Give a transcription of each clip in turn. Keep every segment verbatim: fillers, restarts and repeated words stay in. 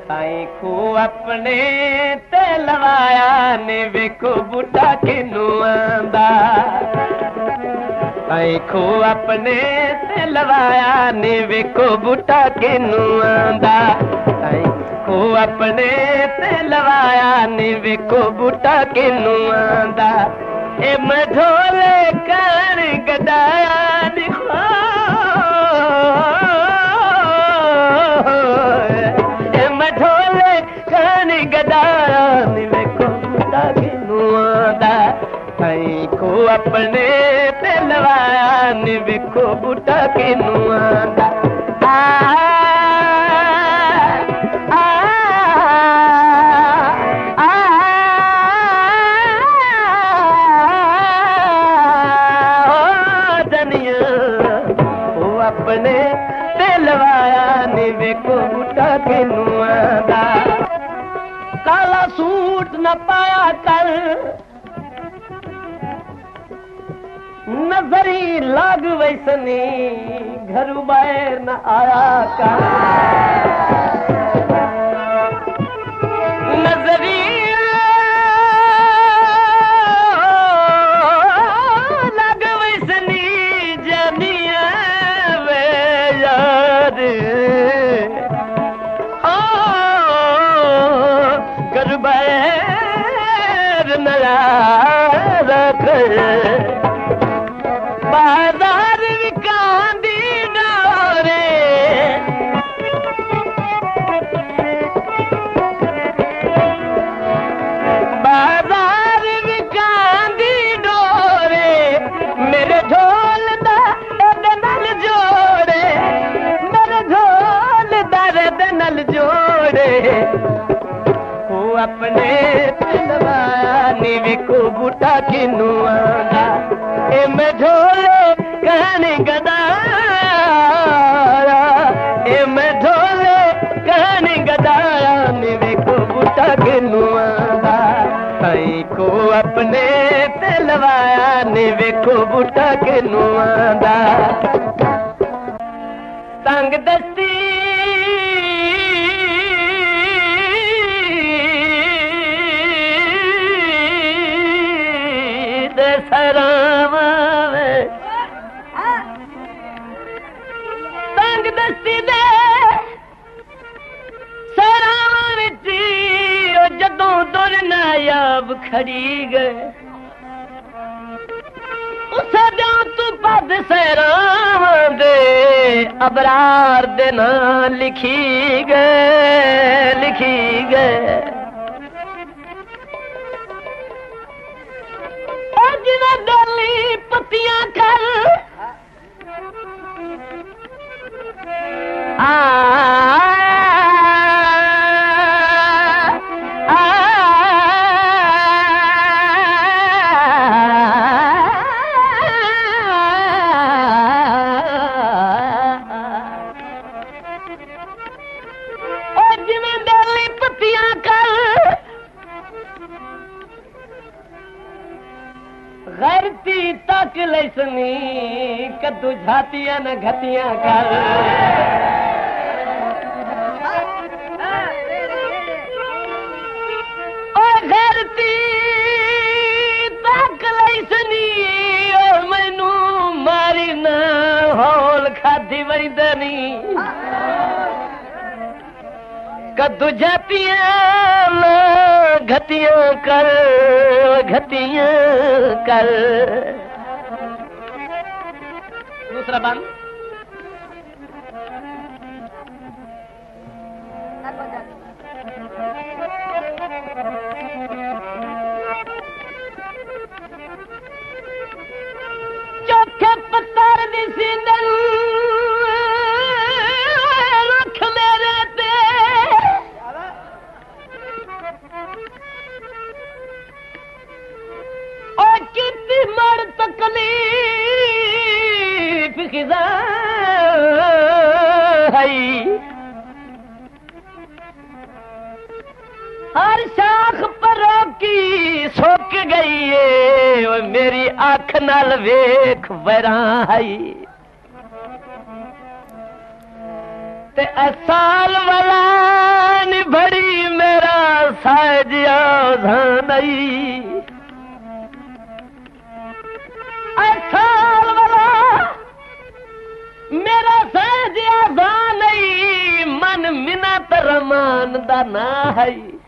ताई खू अपने ते लवाया ने वेखो बूटा किनू आंदा ताई खू अपने ते लवाया ने वेखो बूटा किनू आंदा ताई खू अपने ते लवाया ने वेखो बूटा किनू आंदा ए मढोले कान गडाया निखो ए मढोले कान गडाया ने वेखो बूटा किनू आंदा ताई खू अपने ते लवाया ने वेखो बूटा किनू आंदा अपने ते लवाया ने वेखो बूटा किनू आंदा काला सूट न पाया कर नजरी लाग वैसनी घरू बाहर न आया कर नजरी लाग वैसनी जनिया घर बैर नया रख बाजार विकांदी डोरे बाजार विकांदी डोरे मेरे झोल दा नल जोड़े मेरे झोल दर्द नल जोड़े वो अपने लवाया ने वेखो बूटा किनू आंदा ए मैं झोले कहने गदाया ए मैं झोले कहने गदाया ने वेखो बूटा किनू आंदा ताई को अपने ते लवाया ने वेखो बूटा किनू आंदा तंग दस्ती दे सरावा तंग दस्ती दे सरावा विच जदों दुर नायाब खड़ी गए उसे तू पद सरावा दे अबरार दे ना लिखी गए लिखी गए जिन्हें डोली पत्तियां कर आ गैरती तक लैसनी कद्दू झातियां न घतियां कर ओ गैरती तक लैसनी ओ मैनू मारी ना हौल खाधी वैदनी कद्दू झातियां घतियां कर घतियां कर दूसरा बंद चौथे पत्थर दी सींदन रख मेरे ते कितनी मर तकलीफ खिजा है हर शाख पर की सोक गई है मेरी आँख नाल वेख वरा है ते साल वाला निभ साजिया धानई साल वाला मेरा साजिया धानई मन मिनत रमान दा ना है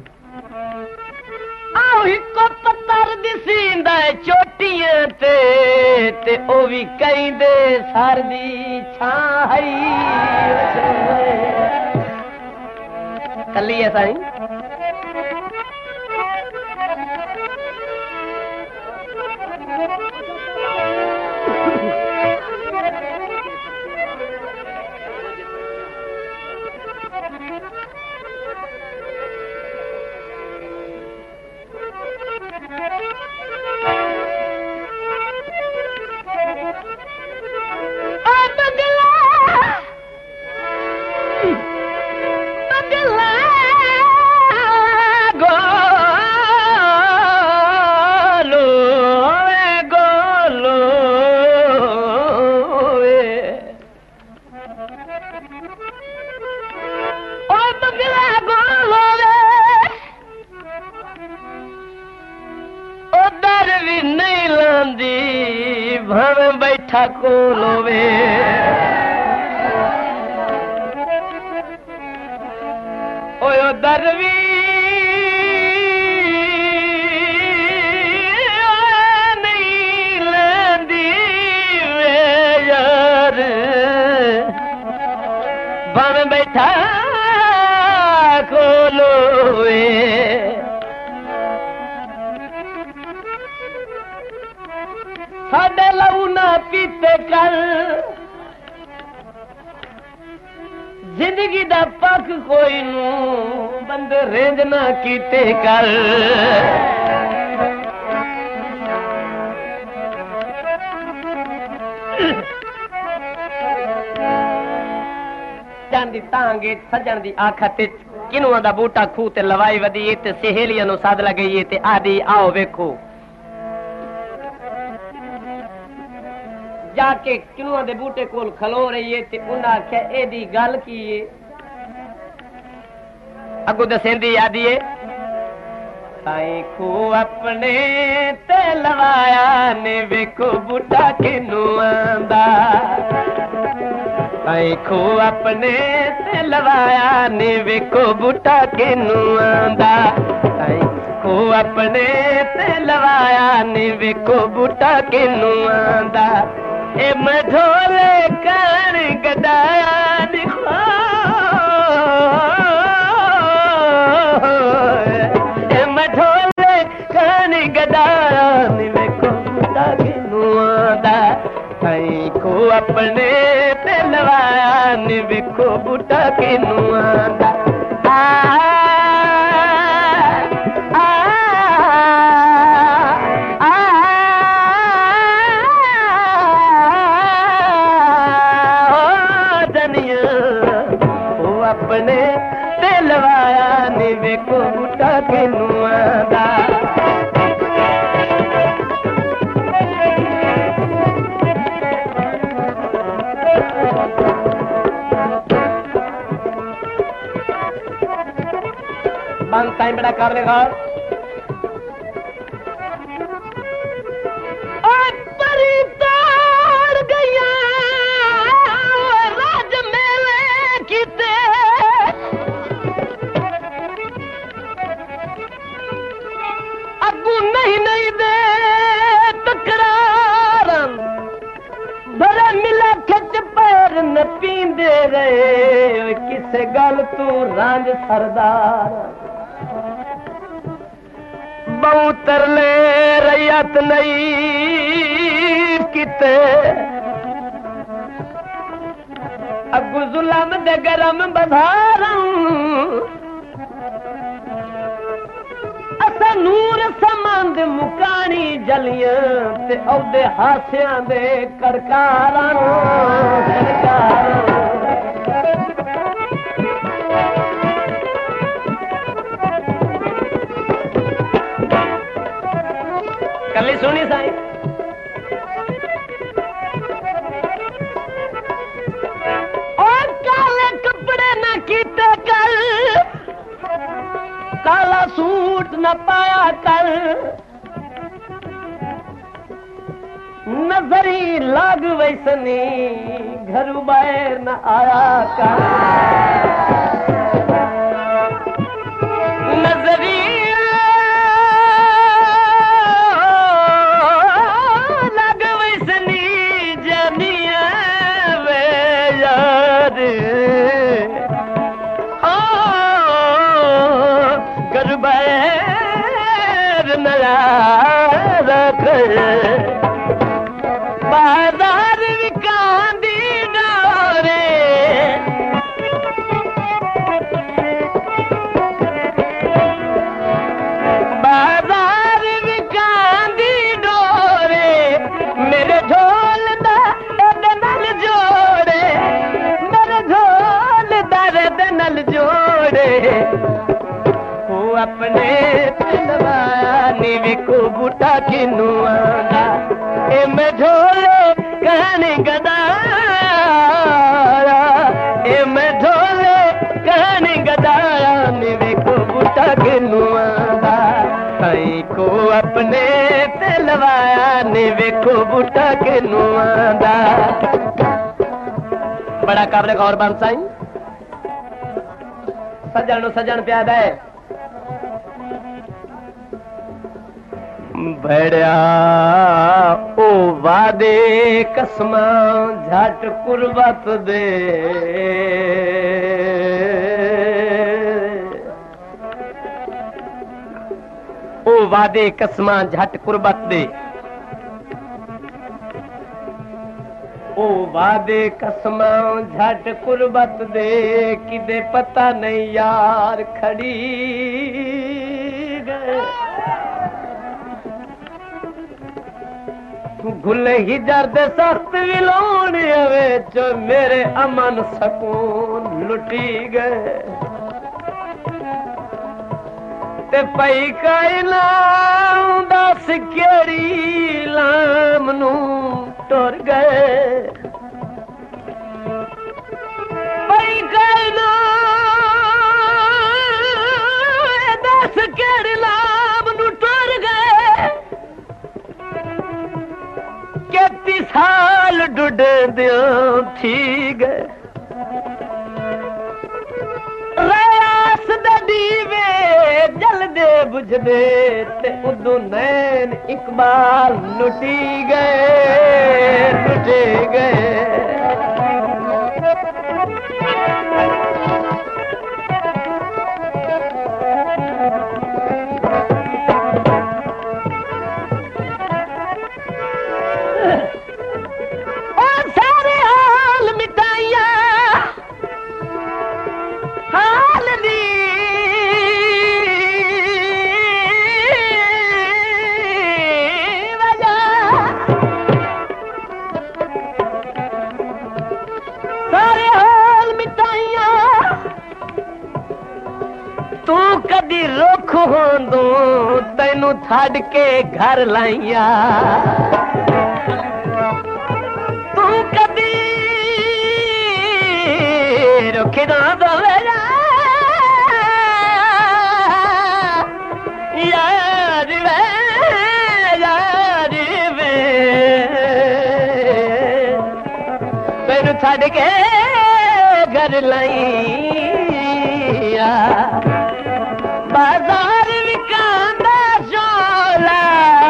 आओ हिको पत्थर दिसींदा चोटियां ते ते ओ भी कहंदे सर दी छां है कली है साईं बैठा को लोवे ओयो दरवी नहीं लेंदी वे यार बन बैठा को लोवे साडे लहू ना पीते कर जिंदगी दा पक कोई नू बंदे रेंज ना कीते कर चांदी तांगे सजन दी आखा ते किनुआ दा बूटा खूह ते लवाई वदी ते सहेलियां नू साद लगई ते आदी आओ वेखो जाके किनुआ दे बूटे कोल खलो रही है ते उन्हें आख्या एदी गल की है अगू दसेंदी यादी है साईं खू अपने ते लवाया ने वेखो बूटा किनू आंदा साईं खू अपने ते लवाया ने वेखो बूटा किनू आंदा साईं खू अपने ते लवाया ने वेखो बूटा किनू आंदा ए मढोले कर गदाया दिखा ए मढोले कर गदाया वेखो बूटा किनू आंदा साईं खू अपने ते लवाया वेखो बूटा किनू आंदा अपने ते लवाया नी वेखो बूटा किनू आंदा बंद टाइम बड़ा कर लेगा पींदे रहे किसे गल तू रांझ सरदार बहु तरले रैयत नहीं किते अगू जुलम दे गरम बधारूं असा नूर समंद मुकानी जलियां ते औदे हासियां दे करकारां कली सुनी साईं और काले कपड़े ना कीते कल काला सूट न पाया कर, नजरी लाग वैसनी घर बाहर न आया कर, नजरी लाग वैसनी जनिया वे यार, घर बाहर न आया कर, बाजार विकांदी डोरे, बाजार विकांदी डोरे, मेरे ढोल दा एदे नाल जोड़े, मेरे ढोल दा एदे नाल जोड़े, वो अपने लवाया नी विको बूटा किनू आंदा, ए मैं ढोले कहने गदाया, ए मैं ढोले कहने गदाया नी विको बूटा किनू आंदा, कहीं को अपने ते लवाया नी विको बूटा किनू आंदा। बड़ा काबले गौर बन साईं, सजन नु सजन प्यादा है, भड़िया ओ वादे कसमा झट कुर्बत दे, ओ वादे कसमा झट कुर्बत दे, ओ वादे कसमा झट कुर्बत दे, किदे पता नहीं यार खड़ी गए, गुल ही जर्द सख्त विलोने विच मेरे अमन सकून लुटी गए, ते पई काई नाम दस केड़ी लाम नू टुर गए, पई काई नाम दस केड़ी लाम नू टुर गए, केती साल डुड दियो थी गए, रयास दे दीवे जलदे बुझदे ते उदू नैन इकबाल लुटी गए लुटे गए, कदी रुख होंदू तैनू छड़ के घर लाइया, तू कदी रुख ना दवे यार वे यार वे, तैनू छड़ के घर लाइया, बाजार विकांदा झोला,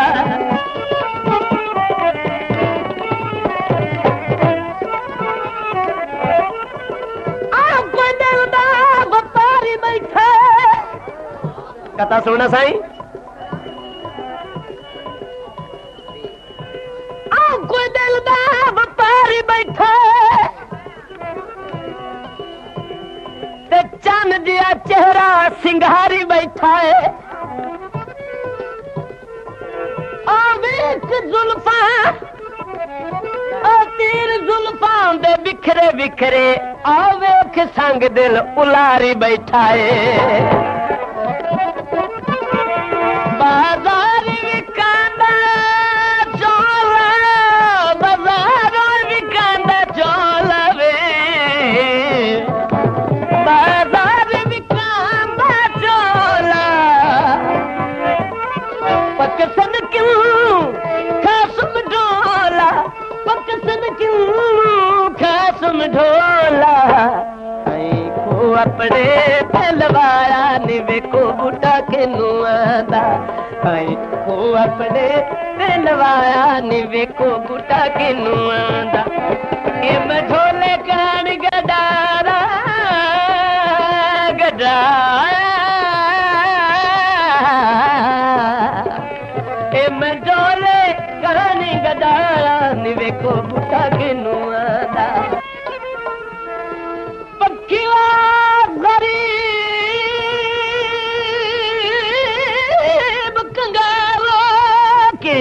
आपको दिल दा व्यापारी बैठे, कथा सुनना साईं, आपको दिल दा व्यापारी बैठे, ते चन दिया चेहरा सिंगारी बैठा है, आवेख जुल्फा तीर जुल्फा दे बिखरे बिखरे, आवेख संग दिल उलारी बैठा है, बाजार विकांदा चोला, बाजार विकांदा चोला वे, बाजार विकांदा चोला, अपने ते लवाया नी वेखो बूटा किनू आंदा खो अपने ते लवाया नी वेखो बूटा किनू आंदा ए मैं ढोले कान गडारा गडाया ए मैं ढोले कान गडारा नी वेखो बूटा किनू आंदा पक्खिया गरीब कंगालो के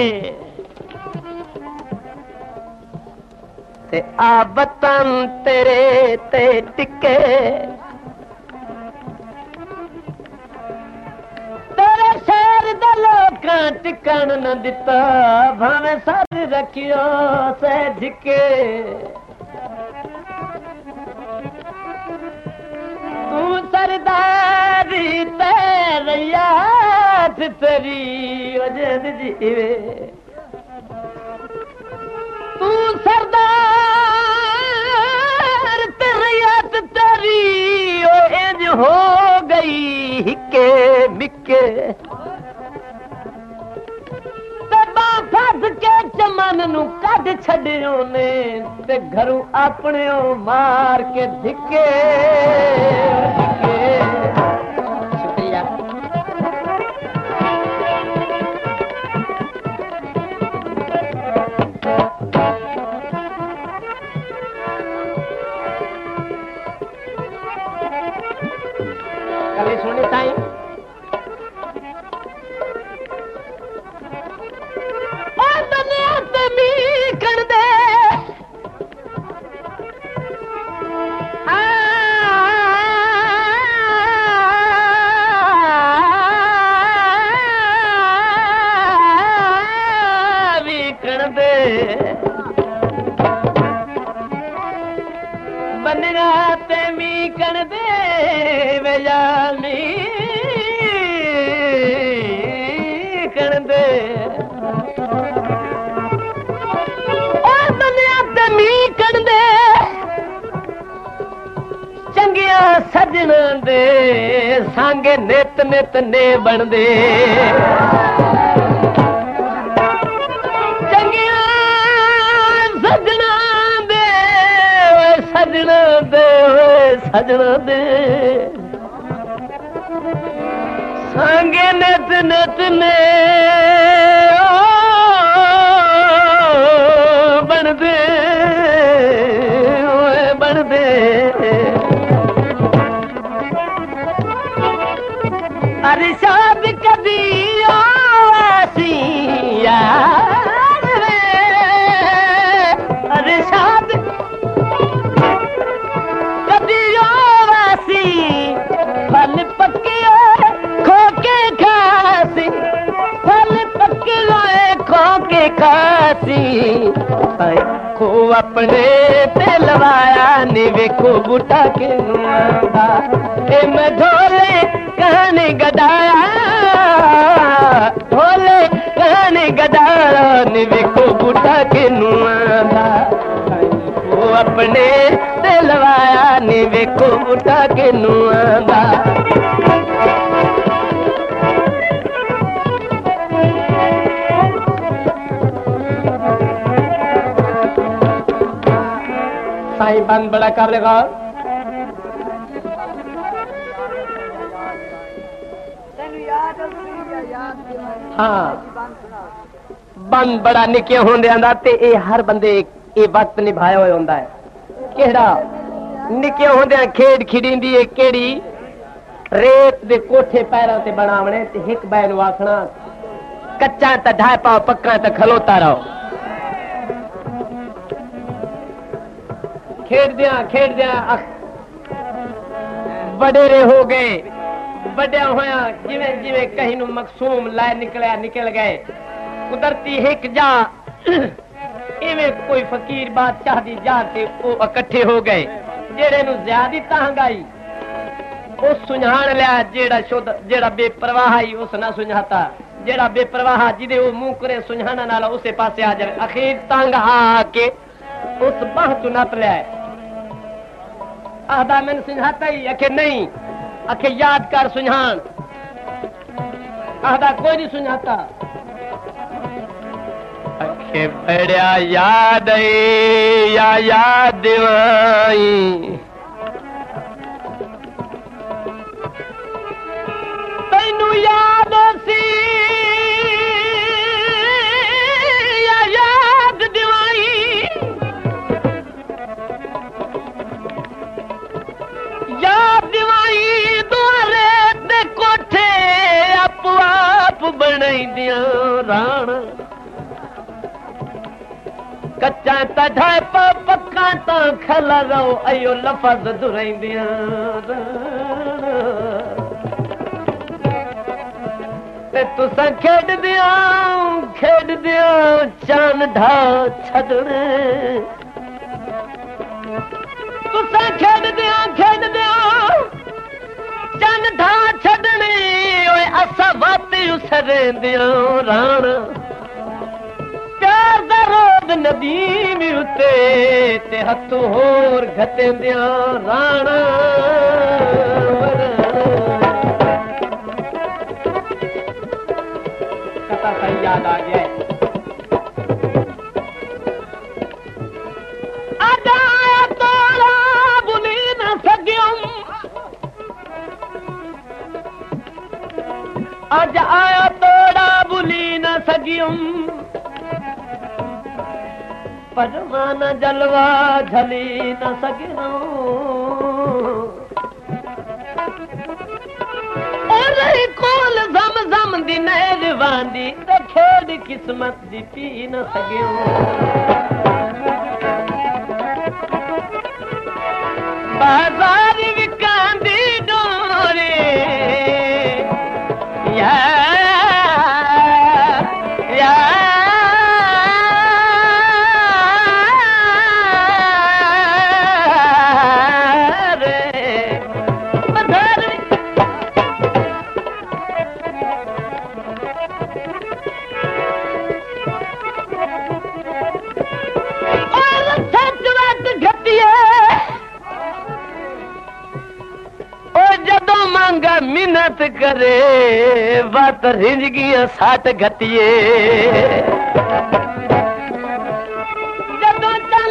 ते आबतन तेरे ते टिके तेरे शहर दा लोकां टिकण न दिता भावें सर रखियो से झिके तू सरदारी तेरियात तेरी वजद जीवे तू सरदार तेरियात तेरी ओ इंज हो गई हिके मिके फस के चमन नू कढ छड़ियो ने ते घरों अपने मार के धिके शुक्रिया कभी सुनी साईं कर दे कर दे बनना ते मी कर दे बेजानी कर दे चंगिया सजना दे सांगे नित नित ने बन दे चंगिया सजना दे सजना दे सजना दे सांगे नित नित ने बन दे बन दे अरशाद कभी आसी यार रे अरशाद कभी आसी फल पक्के खो के खासी फल पक्के खो के खासी खो अपने ते लवाया नी वेखो बूटा किनू आंदा ए मैं ढोले कहानी गडाया ढोले कहानी गडाया नी वेखो बूटा किनू आंदा खो अपने ते लवाया नी वेखो बूटा किनू आंदा साईं बंद बड़ा कर लेगा हाँ बंद बड़ा निके होंदे आंदा ते ए हर बंदे ए वक्त निभाया होया होंदा है केड़ा निके होंदे खेड खिड़ींदी ए केड़ी रेत दे कोठे पैरां ते बनावणे ते हिक बै नूं आखना कच्चा ते ढाई पाओ पक्का ते खलोता रहो खेड़ दिया खेड़ दिया वडेरे हो गए वड्या होया जिवें जिवें कहीं नूं मकसूम लाए निकलिया निकल गए कुदरती हिक जा इवें कोई फकीर बादशाह दी जा ते ओ इकट्ठे हो गए जेड़े नूं ज़्यादा तंग आई उस सुझाण लिया जेड़ा शुद्ध जेड़ा बेपरवाह आई उस ना सुझाता जेड़ा बेपरवाह जिदे वो मुंह करे सुझाना नाल उसे पासे आ जाए अखीर तंग आ के उस बाह चुनत लिया आदा मैंने सुझाता ही अखे नहीं, अखे याद कर सुझान। आदा कोई नहीं सुझाता। अखे बड़ा याद या याद दिवाई तैनू याद सी या याद दिवाई, याद दिवाई दुआरे दे कोठे आप आप बनाई दिया राण, कच्चा ता ढाई पक्का ता खला रहो अयो लफज दुराई दिया तुसा खेड दिया खेड दिया चान ढा छड़ने, तुसा खेड दिया खेड दिया चान ढा छड़ने, ओए असा वाती उसरे दिया राण, प्यार दा रोग नदीम उते ते हथ होर घटे दिया राण। याद आ गया आज आया तोड़ा भुली न सकियम, आज आया तोड़ा भुली न सकियम, परवाना जलवा झली न सकियो, कोल जम जम दी मेहरबानी ते खेड किस्मत दी पी न सकियो, बाजार विकांदी डोरे या या मिन्नत करे बात रिंजगियां साठ घटिए, जदों चल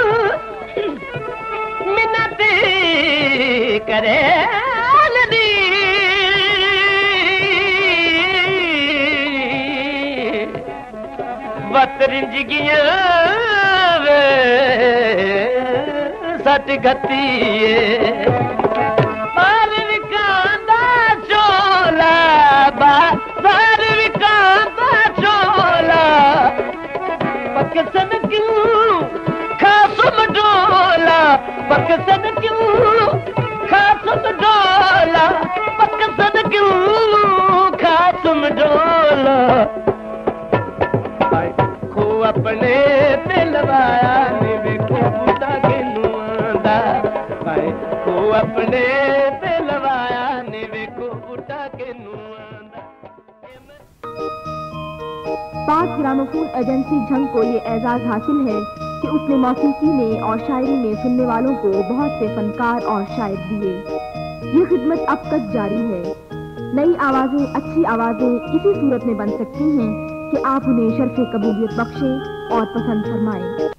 मिन्नत करे लदी बात रिंजगियां साठ घटिए, बाजार विकांदा चोला पकसन क्यों खासम डोला, पकसन क्यों खासम डोला, पकसन क्यों खासम डोला, खो अपने दिलवाया ने देखो बूटा के नुआंदा, भाई खो अपने दिलवाया ने देखो बूटा के नुआंदा। पाक ग्रामोफोन एजेंसी झंग को ये एजाज हासिल है कि उसने मौसीकी में और शायरी में सुनने वालों को बहुत से फनकार और शायर दिए। ये खिदमत अब तक जारी है। नई आवाजें, अच्छी आवाजें इसी सूरत में बन सकती हैं कि आप उन्हें शर्फ़े कबूलियत बख्शें और पसंद फरमाएं।